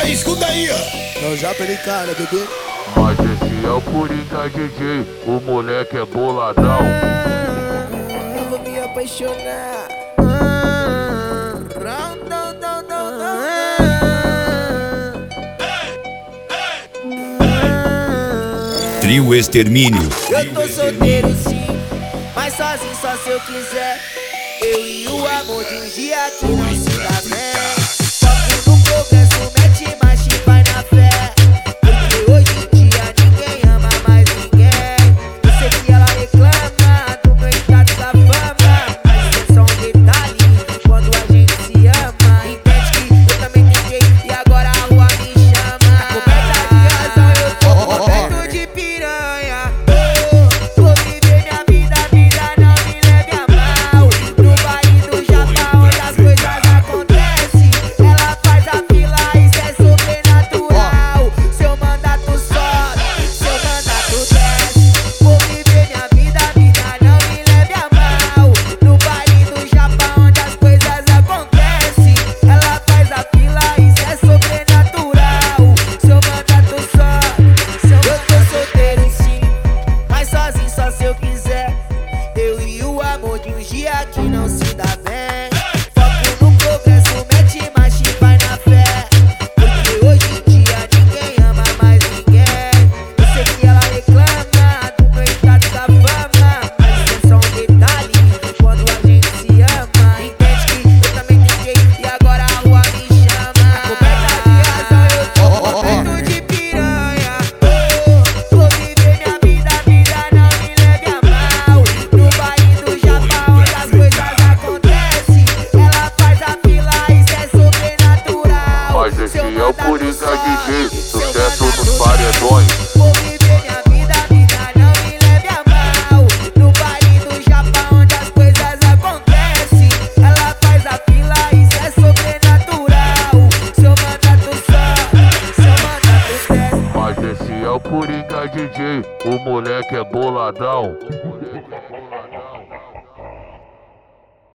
Aí, escuta aí, ó. Não, já peraí, cara, bebê. Mas esse é o Coringa DJ, o moleque é boladão. Eu vou me apaixonar. Trio Extermínio. Eu tô solteiro sim, mas sozinho só se eu quiser. Eu e o amor de um dia que não se dá bem. Foco no progresso, mete marcha e vai na fé. Porque hoje em dia ninguém ama mais ninguém. Eu sei que ela reclama do meu status da fama, mas é só um detalhe quando a gente se ama. Entende que eu também tentei e agora a rua me chama. Tá coberta de razão, eu tô coberto de piranha. Vou viver minha vida, vida não me leve a mal. No baile do Japão onde as coisas acontecem, ela faz a fila, isso é sobrenatural. Seu mandato sobe, seu mandato desce. Vou viver minha vida, vida não me leve a mal. No baile do Japão onde as coisas acontecem, ela faz a fila, isso é sobrenatural. Seu mandato sobe, seu mandato. Eu tô solteiro sim, mas sozinho só se eu quiser. Eu e o amor de um dia que não se dá bem. Foco no progresso, mete marcha e vai na fé. Porque hoje em dia ninguém ama mais ninguém. Eu sei que ela reclama do meu status da fama, mas é só um detalhe quando a gente se ama. Entende que eu também tentei e agora a rua me chama. Tá coberta de razão, eu tô coberto de piranha. Vou viver minha vida, vida não me leve a mal. No baile do Japão onde as coisas acontecem, ela faz a fila, isso é sobrenatural. Mas esse é o Coringa DJ, Seu sucesso mandato nos paredões. Vou viver minha vida, vida não me leve a mal. No baile do Japão onde as coisas acontecem, ela faz a fila, isso é sobrenatural. Seu mandato sobe, seu mandato desce. Mas esse é o Coringa DJ, o moleque é boladão.